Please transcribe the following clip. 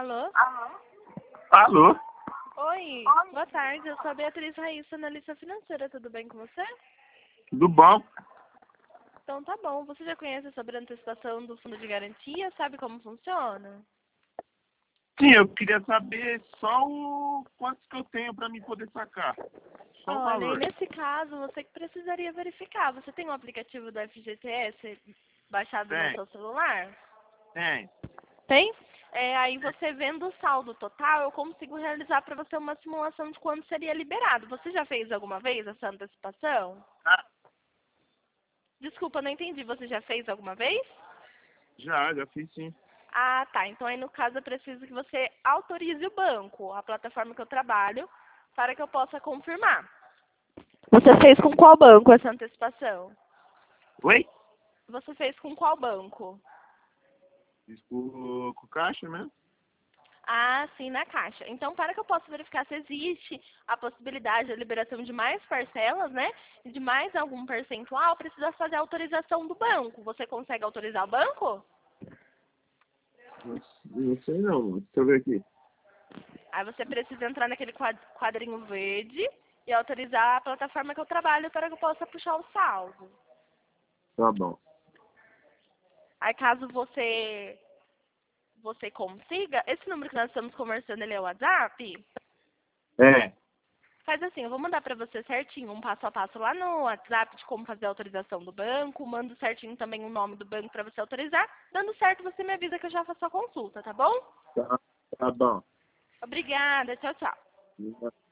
Alô? Alô? Oi, boa tarde. Eu sou a Beatriz Raíssa, analista financeira. Tudo bem com você? Tudo bom? Então tá bom. Você já conhece sobre a antecipação do fundo de garantia? Sabe como funciona? Sim, eu queria saber só o quanto que eu tenho para me poder sacar. Só o Olha, e valor. nesse caso, você que precisaria verificar. Você tem um aplicativo do FGTS baixado no Tem, seu celular? tem. Tem? Aí você vendo o saldo total, eu consigo realizar para você uma simulação de quanto seria liberado. Você já fez alguma vez essa antecipação? Ah, Desculpa, não entendi. Você já fez alguma vez? já fiz sim. Ah, tá. Então aí no caso eu preciso que você autorize o banco, a plataforma que eu trabalho, para que eu possa confirmar. Você fez com qual banco essa antecipação? Oi? Você fez com qual banco? Fiz com o caixa mesmo? Ah, sim, na Caixa. Então, para que eu possa verificar se existe a possibilidade da liberação de mais parcelas, né? E de mais algum percentual, precisa fazer a autorização do banco. Você consegue autorizar o banco? Não sei não. Deixa eu ver aqui. Aí você precisa entrar naquele quadrinho verde e autorizar a plataforma que eu trabalho para que eu possa puxar o saldo. Tá bom. Aí caso você consiga, esse número que nós estamos conversando, ele é o WhatsApp? É. Faz assim, eu vou mandar para você certinho um passo a passo lá no WhatsApp de como fazer a autorização do banco, mando certinho também o nome do banco para você autorizar. Dando certo, você me avisa que eu já faço a consulta, tá bom? Tá bom. Obrigada, tchau, tchau.